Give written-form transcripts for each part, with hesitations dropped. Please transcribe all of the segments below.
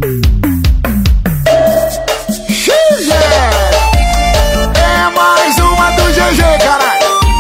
É mais uma do GG, caralho.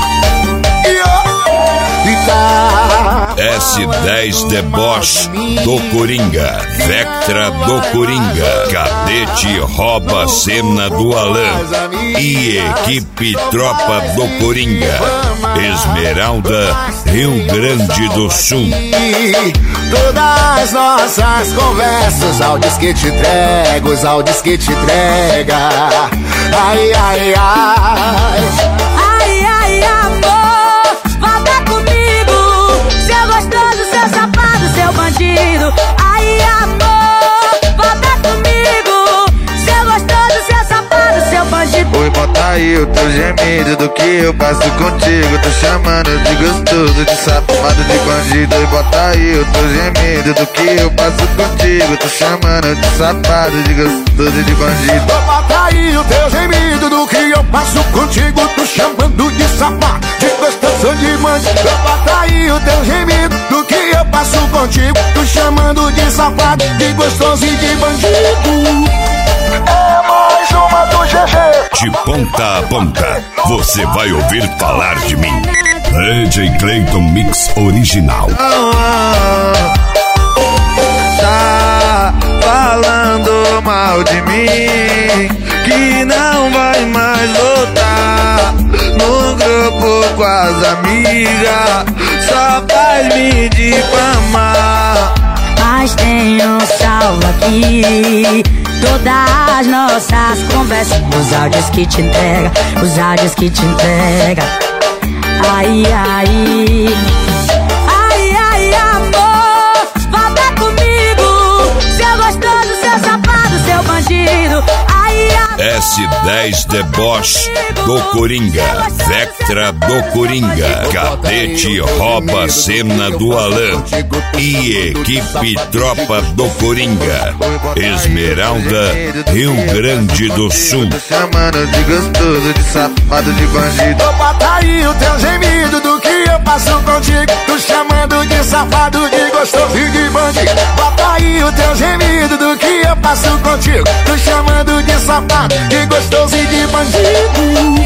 S10 Deboche do Coringa, Vectra do Coringa, Cadete rouba a cena do Alan e equipe Tropa do Coringa, Esmeralda, Rio Grande do Sul. Todas as nossas conversas, áudios que te entrego, os áudios que te entrega. Ai, ai, ai. Ai, ai, amor, volta comigo. Seu gostoso, seu safado, seu bandido. Ai, amor, volta comigo. Seu gostoso, seu safado, seu bandido. Oi, bota aí o teu gemido do que eu passo contigo. Tô chamando de gostoso, de safado, de bandido. Oi, bota aí o teu gemido do que eu passo contigo. Tô chamando de safado, de gostoso, de bandido. Bota aí o teu gemido do que eu passo contigo. Tô chamando de safado, de gostoso, de bandido. Bota aí o teu gemido do que eu passo contigo. Tô chamando de safado, de gostoso e de bandido. É mais uma do GG. De ponta a ponta, você vai ouvir falar de mim. DJ Clayton Mix Original. Tá falando mal de mim, que não vai mais voltar no grupo com as amigas, só faz me difamar. Mas tem um salvo aqui. Todas as nossas conversas, os áudios que te entrega, os áudios que te entrega. Ai, ai. Ai, ai, amor, volta comigo. Seu gostoso, seu safado, seu bandido. Ai, amor. S10 Deboche do Coringa, Vectra do Coringa, Cadete rouba a cena do Alan e equipe Tropa do Coringa, Esmeralda, Rio Grande do Sul. Tô chamando de gostoso, de safado, de bandido. Bota aí o teu gemido do que eu passo contigo. Tô chamando de safado, de gostoso e de bandido. Bota aí o teu gemido do que eu passo contigo. Tô chamando de safado, de gostoso e de bandido.